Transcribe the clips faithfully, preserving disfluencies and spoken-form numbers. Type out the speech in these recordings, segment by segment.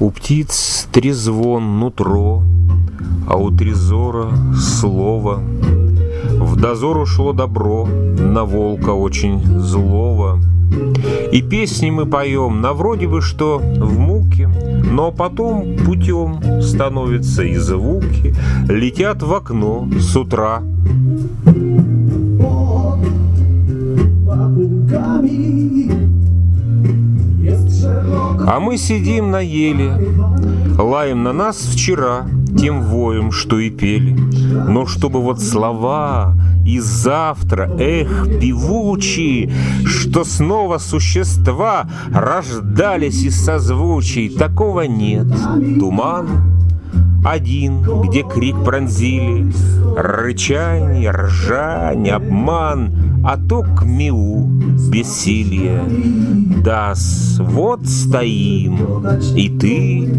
У птиц трезвон нутро, а у трезора слово. В дозор ушло добро, на волка очень злого. И песни мы поем, на вроде бы что в муке, но потом путем становятся и звуки, летят в окно с утра. А мы сидим на еле, лаем на нас вчера тем воем, что и пели. Но чтобы вот слова и завтра, эх, певучие, что снова существа рождались из созвучий, такого нет. Туман один, где крик пронзили, рычанье, ржань, обман, а то к миу бессилие. Да-с, вот стоим, и ты.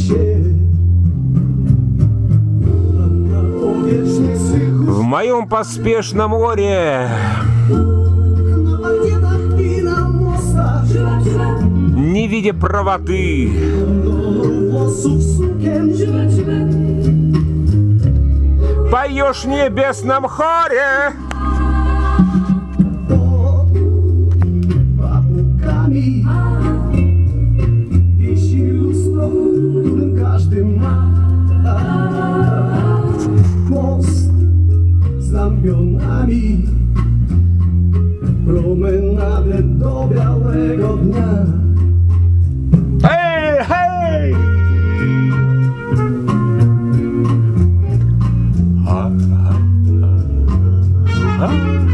В моем поспешном море не видя правоты, поешь в небесном хоре. Znamionami promenadę do białego dnia. Hej, hej! Ha, ha, ha, ha.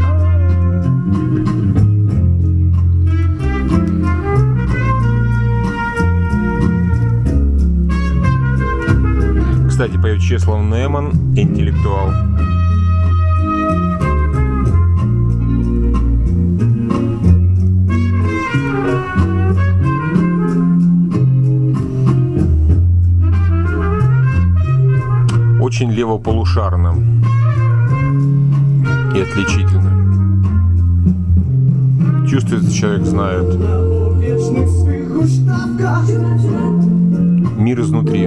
Кстати, поет Чеслав Неман, интеллектуал. Очень левополушарно и отличительно. Чувствуется, человек знает мир изнутри.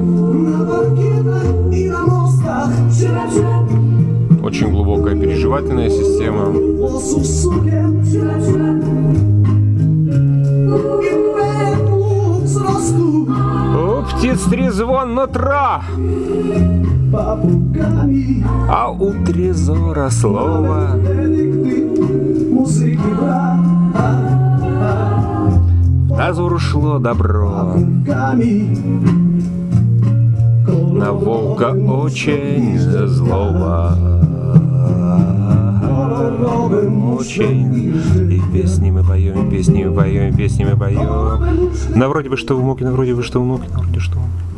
Очень глубокая переживательная система. У птиц трезвон нутра, а у трезора слово. В дозор ушло добро, на волка очень злого. Очень. И песни мы поем, и песни мы поем, и песни мы поем. На вроде бы что в муке, на вроде бы что в муке, на вроде что в муке.